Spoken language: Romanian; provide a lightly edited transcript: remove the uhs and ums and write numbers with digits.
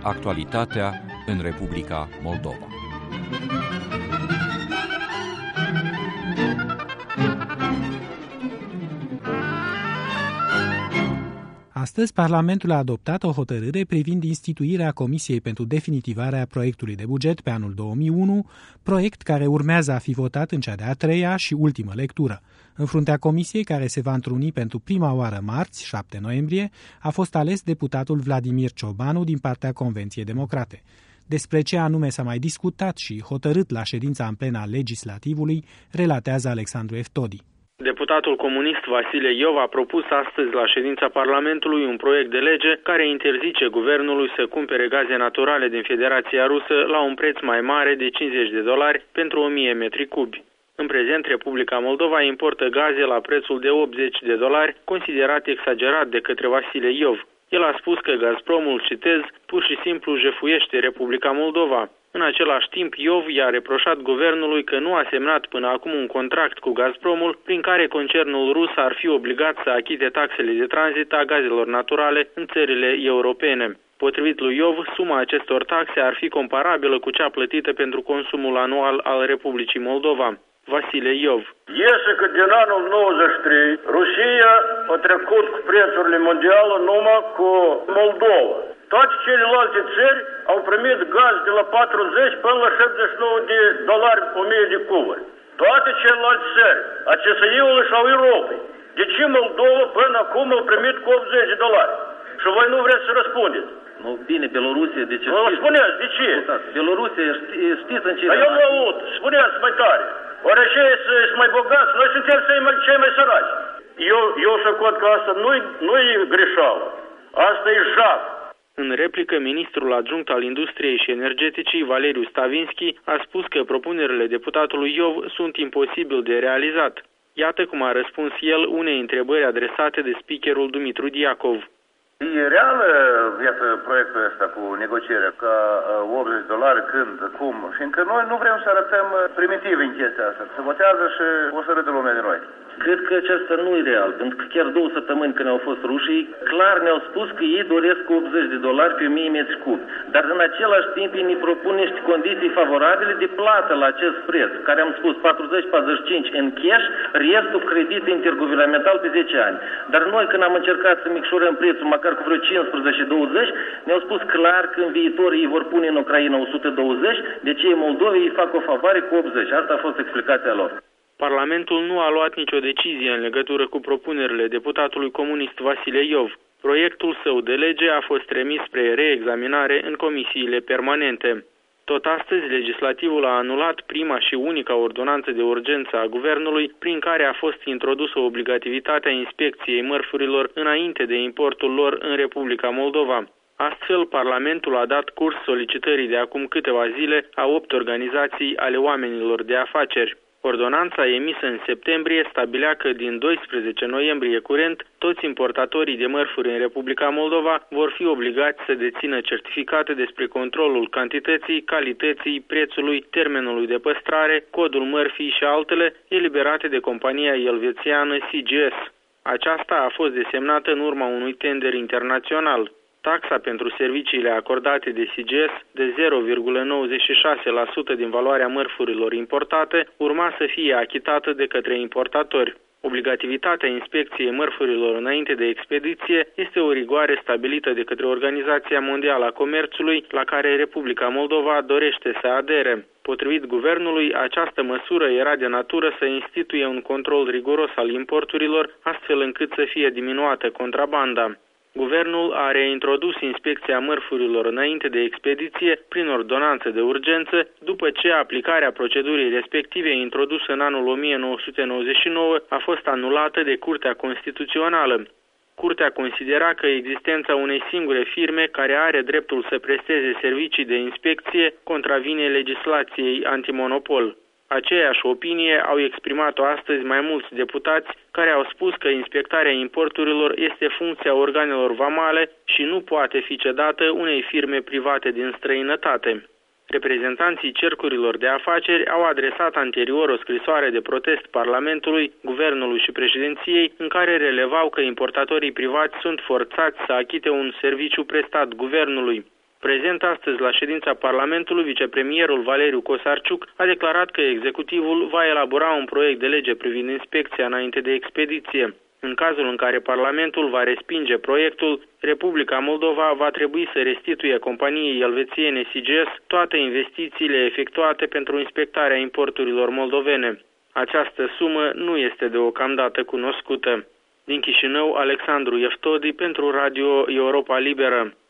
Actualitatea în Republica Moldova. Astăzi, Parlamentul a adoptat o hotărâre privind instituirea Comisiei pentru definitivarea proiectului de buget pe anul 2001, proiect care urmează a fi votat în cea de-a treia și ultimă lectură. În fruntea comisiei, care se va întruni pentru prima oară marți, 7 noiembrie, a fost ales deputatul Vladimir Ciobanu din partea Convenției Democrate. Despre ce anume s-a mai discutat și hotărât la ședința în plen a Legislativului, relatează Alexandru Eftodi. Deputatul comunist Vasile Iov a propus astăzi la ședința Parlamentului un proiect de lege care interzice guvernului să cumpere gaze naturale din Federația Rusă la un preț mai mare de $50 pentru 1000 metri cubi. În prezent, Republica Moldova importă gaze la prețul de $80, considerat exagerat de către Vasile Iov. El a spus că Gazpromul, citez, pur și simplu jefuiește Republica Moldova. În același timp, Iov i-a reproșat guvernului că nu a semnat până acum un contract cu Gazpromul prin care concernul rus ar fi obligat să achite taxele de tranzit a gazelor naturale în țările europene. Potrivit lui Iov, suma acestor taxe ar fi comparabilă cu cea plătită pentru consumul anual al Republicii Moldova. Vasile Iov. Iese că din anul 93 Rusia a trecut cu prețurile mondiale numai cu Moldova. Toate celelalte țări au primit gaz de la 40 până la $79 1000 de cuburi. Toate celelalte țări, ACS-ul sau Europei. De ce Moldova până acum au primit cu $80? Și voi nu vreți să răspundeți. Nu, bine, Belorusia, de ce? Vă spuneți, de ce? Belorusia, știți în ce? Dar eu nu aud, spuneți mai tare. Oare ce sunt mai bogați? Noi suntem cei mai săraci. Eu socot că asta nu-i greșeală. Asta e jac. În replică, ministrul adjunct al Industriei și Energeticii, Valeriu Stavinski, a spus că propunerile deputatului Iov sunt imposibil de realizat. Iată cum a răspuns el unei întrebări adresate de speakerul Dumitru Diacov. E real, iată, proiectul ăsta cu negocierea ca $80, când, cum, și încă noi nu vrem să arătăm primitivi în chestia asta. Se votează și o să râdă lumea de noi. Cred că acesta nu e real, pentru că chiar 2 săptămâni când au fost rușii, clar ne-au spus că ei doresc $80 pe 1000 metri cubi. Dar în același timp ei ne propun niște condiții favorabile de plată la acest preț, care am spus 40-45 în cash, restul credit interguvernamental pe 10 ani. Dar noi când am încercat să micșorăm prețul măcar cu vreo 15-20, ne-au spus clar că în viitor ei vor pune în Ucraina 120, de ce Moldovei îi fac o favoare cu 80. Asta a fost explicația lor. Parlamentul nu a luat nicio decizie în legătură cu propunerile deputatului comunist Vasile Iov. Proiectul său de lege a fost trimis spre reexaminare în comisiile permanente. Tot astăzi, legislativul a anulat prima și unica ordonanță de urgență a guvernului, prin care a fost introdusă obligativitatea inspecției mărfurilor înainte de importul lor în Republica Moldova. Astfel, Parlamentul a dat curs solicitării de acum câteva zile a 8 organizații ale oamenilor de afaceri. Ordonanța emisă în septembrie stabilea că din 12 noiembrie curent, toți importatorii de mărfuri în Republica Moldova vor fi obligați să dețină certificate despre controlul cantității, calității, prețului, termenului de păstrare, codul mărfii și altele, eliberate de compania elvețiană CGS. Aceasta a fost desemnată în urma unui tender internațional. Taxa pentru serviciile acordate de CGS de 0,96% din valoarea mărfurilor importate urma să fie achitată de către importatori. Obligativitatea inspecției mărfurilor înainte de expediție este o rigoare stabilită de către Organizația Mondială a Comerțului, la care Republica Moldova dorește să adere. Potrivit guvernului, această măsură era de natură să instituie un control riguros al importurilor, astfel încât să fie diminuată contrabanda. Guvernul a reintrodus inspecția mărfurilor înainte de expediție prin ordonanță de urgență, după ce aplicarea procedurii respective introdusă în anul 1999 a fost anulată de Curtea Constituțională. Curtea considera că existența unei singure firme care are dreptul să presteze servicii de inspecție contravine legislației antimonopol. Aceeași opinie au exprimat-o astăzi mai mulți deputați care au spus că inspectarea importurilor este funcția organelor vamale și nu poate fi cedată unei firme private din străinătate. Reprezentanții cercurilor de afaceri au adresat anterior o scrisoare de protest Parlamentului, Guvernului și Președinției, în care relevau că importatorii privați sunt forțați să achite un serviciu prestat Guvernului. Prezent astăzi la ședința Parlamentului, vicepremierul Valeriu Cosarciuc a declarat că executivul va elabora un proiect de lege privind inspecția înainte de expediție. În cazul în care Parlamentul va respinge proiectul, Republica Moldova va trebui să restituie companiei elvețiene SIGES toate investițiile efectuate pentru inspectarea importurilor moldovene. Această sumă nu este deocamdată cunoscută. Din Chișinău, Alexandru Eftodi pentru Radio Europa Liberă.